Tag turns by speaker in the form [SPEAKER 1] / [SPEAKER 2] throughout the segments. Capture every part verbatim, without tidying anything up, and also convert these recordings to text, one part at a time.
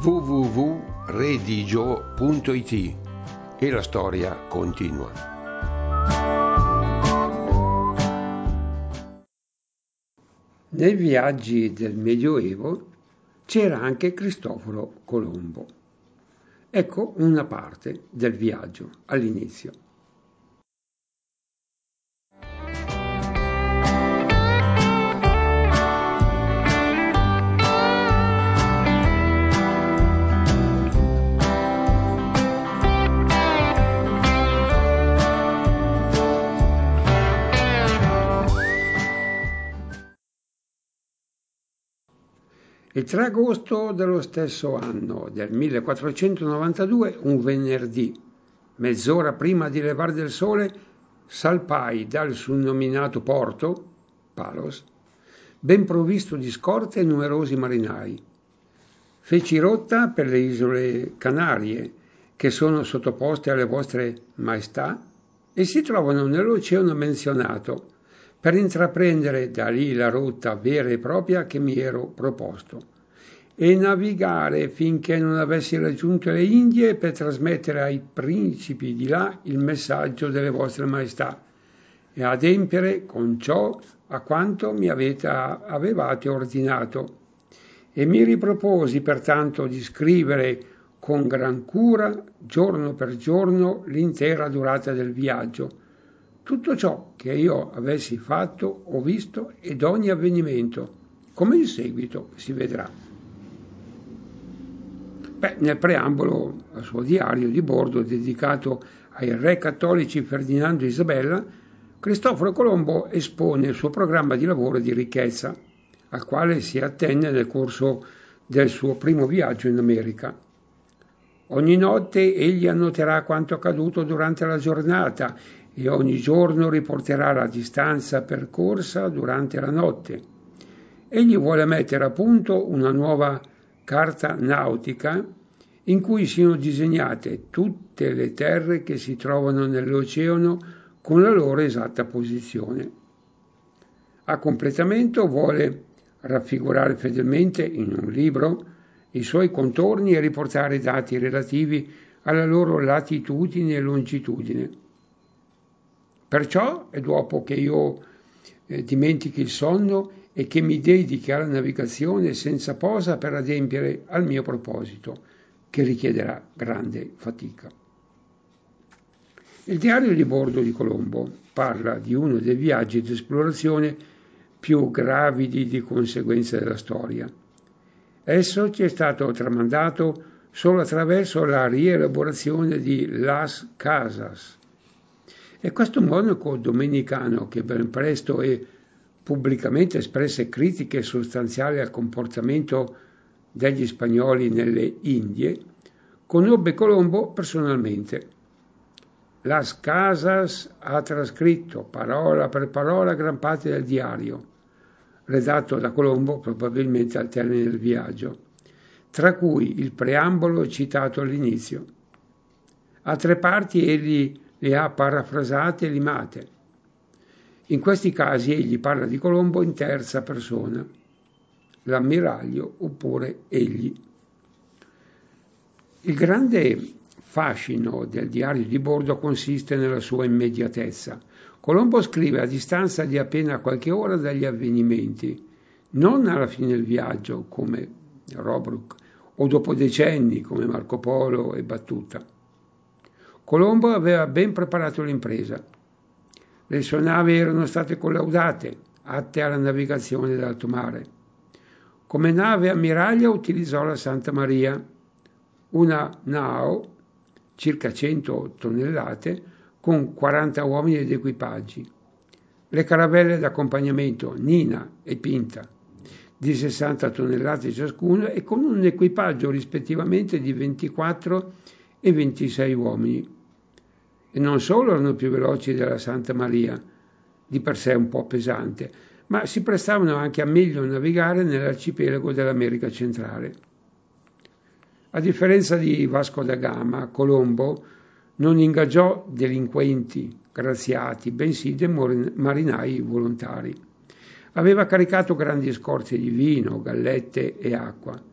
[SPEAKER 1] w w w punto redigio punto i t e la storia continua.
[SPEAKER 2] Nei viaggi del Medioevo c'era anche Cristoforo Colombo. Ecco una parte del viaggio all'inizio. Il tre agosto dello stesso anno, del millequattrocentonovantadue, un venerdì, mezz'ora prima di levare del sole, salpai dal soprannominato porto, Palos, ben provvisto di scorte e numerosi marinai. Feci rotta per le isole Canarie, che sono sottoposte alle vostre maestà e si trovano nell'oceano menzionato, per intraprendere da lì la rotta vera e propria che mi ero proposto, e navigare finché non avessi raggiunto le Indie per trasmettere ai principi di là il messaggio delle vostre maestà e adempiere con ciò a quanto mi avete, avevate ordinato. E mi riproposi pertanto di scrivere con gran cura, giorno per giorno, l'intera durata del viaggio, tutto ciò che io avessi fatto o visto ed ogni avvenimento, come in seguito si vedrà. Beh, nel preambolo al suo diario di bordo dedicato ai re cattolici Ferdinando e Isabella, Cristoforo Colombo espone il suo programma di lavoro e di ricchezza, al quale si attenne nel corso del suo primo viaggio in America. Ogni notte egli annoterà quanto accaduto durante la giornata e ogni giorno riporterà la distanza percorsa durante la notte. Egli vuole mettere a punto una nuova carta nautica in cui siano disegnate tutte le terre che si trovano nell'oceano con la loro esatta posizione. A completamento vuole raffigurare fedelmente in un libro i suoi contorni e riportare i dati relativi alla loro latitudine e longitudine. Perciò, e dopo che io eh, dimentichi il sonno e che mi dedichi alla navigazione senza posa per adempiere al mio proposito, che richiederà grande fatica. Il diario di bordo di Colombo parla di uno dei viaggi di esplorazione più gravidi di conseguenza della storia. Esso ci è stato tramandato solo attraverso la rielaborazione di Las Casas. E questo monaco domenicano, che ben presto e pubblicamente espresse critiche sostanziali al comportamento degli spagnoli nelle Indie, conobbe Colombo personalmente. Las Casas ha trascritto parola per parola gran parte del diario, redatto da Colombo probabilmente al termine del viaggio, tra cui il preambolo citato all'inizio. Altre parti egli le ha parafrasate e limate. In questi casi egli parla di Colombo in terza persona, l'ammiraglio oppure egli. Il grande fascino del diario di bordo consiste nella sua immediatezza. Colombo scrive a distanza di appena qualche ora dagli avvenimenti, non alla fine del viaggio come Robruck o dopo decenni come Marco Polo e Battuta. Colombo aveva ben preparato l'impresa. Le sue navi erano state collaudate, atte alla navigazione dell'alto mare. Come nave ammiraglia utilizzò la Santa Maria, una nao, circa cento tonnellate, con quaranta uomini ed equipaggi. Le caravelle d'accompagnamento Nina e Pinta, di sessanta tonnellate ciascuna e con un equipaggio rispettivamente di ventiquattro e ventisei uomini. E non solo erano più veloci della Santa Maria, di per sé un po' pesante, ma si prestavano anche a meglio navigare nell'arcipelago dell'America centrale. A differenza di Vasco da Gama, Colombo non ingaggiò delinquenti graziati, bensì dei marinai volontari. Aveva caricato grandi scorte di vino, gallette e acqua.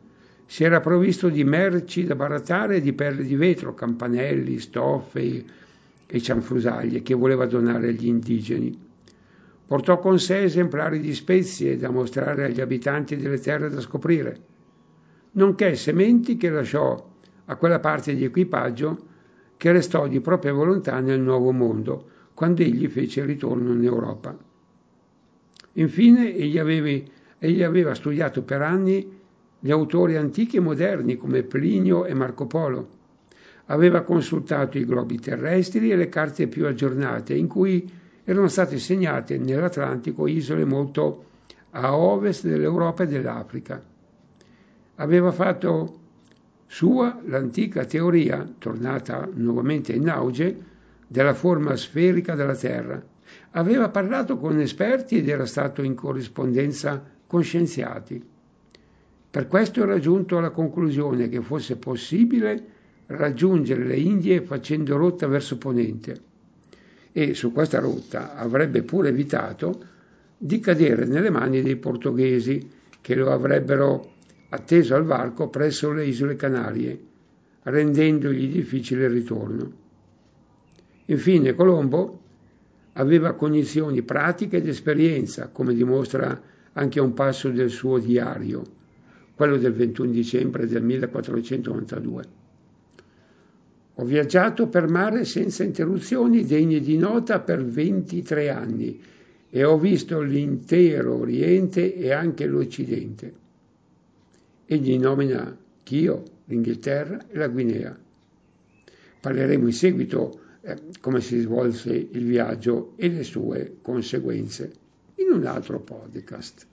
[SPEAKER 2] Si era provvisto di merci da barattare e di perle di vetro, campanelli, stoffe e cianfrusaglie che voleva donare agli indigeni. Portò con sé esemplari di spezie da mostrare agli abitanti delle terre da scoprire, nonché sementi che lasciò a quella parte di equipaggio che restò di propria volontà nel Nuovo Mondo, quando egli fece il ritorno in Europa. Infine, egli aveva, egli aveva studiato per anni gli autori antichi e moderni come Plinio e Marco Polo. Aveva consultato i globi terrestri e le carte più aggiornate, in cui erano state segnate nell'Atlantico isole molto a ovest dell'Europa e dell'Africa. Aveva fatto sua l'antica teoria, tornata nuovamente in auge, della forma sferica della Terra. Aveva parlato con esperti ed era stato in corrispondenza con scienziati. Per questo era giunto alla conclusione che fosse possibile raggiungere le Indie facendo rotta verso ponente, e su questa rotta avrebbe pure evitato di cadere nelle mani dei portoghesi, che lo avrebbero atteso al varco presso le isole Canarie, rendendogli difficile il ritorno. Infine Colombo aveva cognizioni pratiche ed esperienza, come dimostra anche un passo del suo diario, quello del ventuno dicembre del millequattrocentonovantadue. Ho viaggiato per mare senza interruzioni degne di nota per ventitré anni e ho visto l'intero Oriente e anche l'Occidente. Egli nomina Chio, l'Inghilterra e la Guinea. Parleremo in seguito eh, come si svolse il viaggio e le sue conseguenze in un altro podcast.